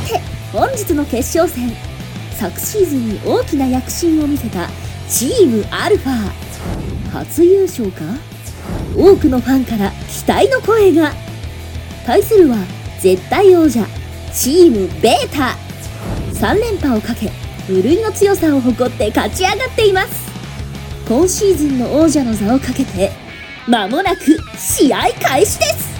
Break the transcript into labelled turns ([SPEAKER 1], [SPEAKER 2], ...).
[SPEAKER 1] て本日の決勝戦、昨シーズンに大きな躍進を見せたチームアルファ、初優勝か。多くのファンから期待の声が。対するは絶対王者チームベータ。3連覇をかけ無類の強さを誇って勝ち上がっています。今シーズンの王者の座をかけて間もなく試合開始です。